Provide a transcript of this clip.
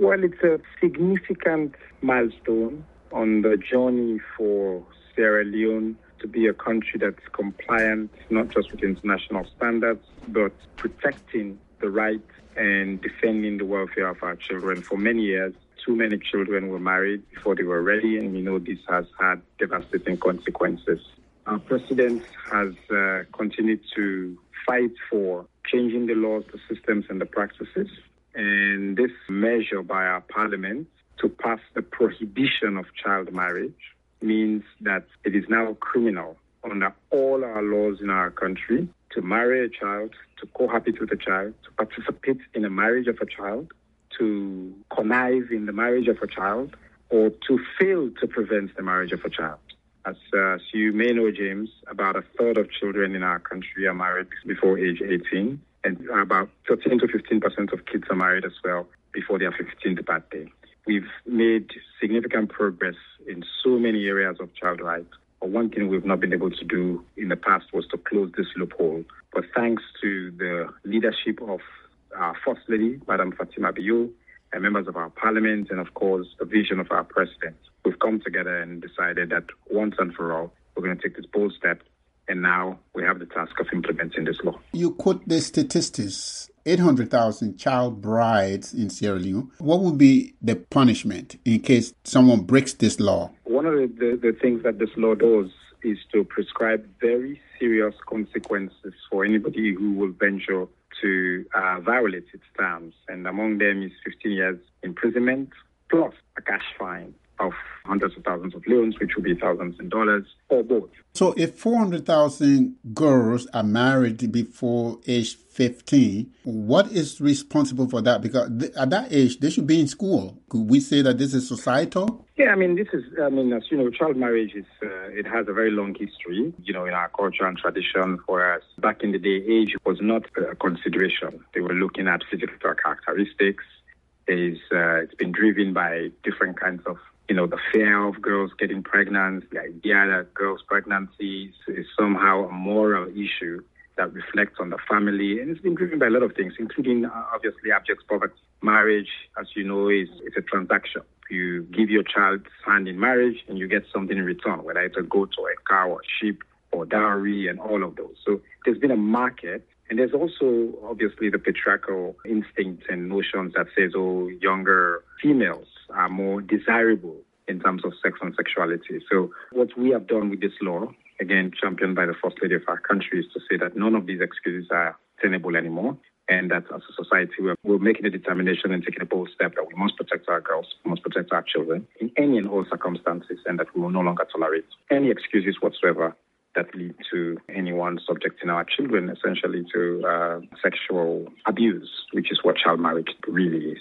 Well, it's a significant milestone on the journey for Sierra Leone to be a country that's compliant, not just with international standards, but protecting the rights and defending the welfare of our children. For many years, too many children were married before they were ready, and we know this has had devastating consequences. Our president has continued to fight for changing the laws, the systems, and the practices. And this measure by our parliament to pass the prohibition of child marriage means that it is now criminal under all our laws in our country to marry a child, to cohabit with a child, to participate in a marriage of a child, to connive in the marriage of a child, or to fail to prevent the marriage of a child. As you may know, James, about a third of children in our country are married before age 18, and about 13 to 15% of kids are married as well before their 15th birthday. We've made significant progress in so many areas of child rights. But one thing we've not been able to do in the past was to close this loophole. But thanks to the leadership of our First Lady, Madam Fatima Bio, and members of our parliament, and of course, the vision of our president, we've come together and decided that once and for all, we're going to take this bold step. And now we have the task of implementing this law. You quote the statistics, 800,000 child brides in Sierra Leone. What would be the punishment in case someone breaks this law? One of the things that this law does is to prescribe very serious consequences for anybody who will venture to violate its terms. And among them is 15 years imprisonment plus a cash fine of hundreds of thousands of leones, which will be thousands in dollars, or both. So if 400,000 girls are married before age 15, what is responsible for that? Because at that age, they should be in school. Could we say that this is societal? Yeah, as you know, child marriage it has a very long history, in our culture and tradition. For us, back in the day, age was not a consideration. They were looking at physical characteristics. It's been driven by different kinds of the fear of girls getting pregnant, the idea that girls' pregnancy is somehow a moral issue that reflects on the family. And it's been driven by a lot of things, including, obviously, abject poverty. Marriage, as you know, is a transaction. You give your child's hand in marriage and you get something in return, whether it's a goat or a cow or sheep or dowry and all of those. So there's been a market. And there's also, obviously, the patriarchal instincts and notions that says, younger females are more desirable in terms of sex and sexuality. So what we have done with this law, again, championed by the First Lady of our country, is to say that none of these excuses are tenable anymore. And that as a society, we're making a determination and taking a bold step that we must protect our girls, we must protect our children in any and all circumstances, and that we will no longer tolerate any excuses whatsoever that lead to anyone subjecting our children essentially to sexual abuse, which is what child marriage really is.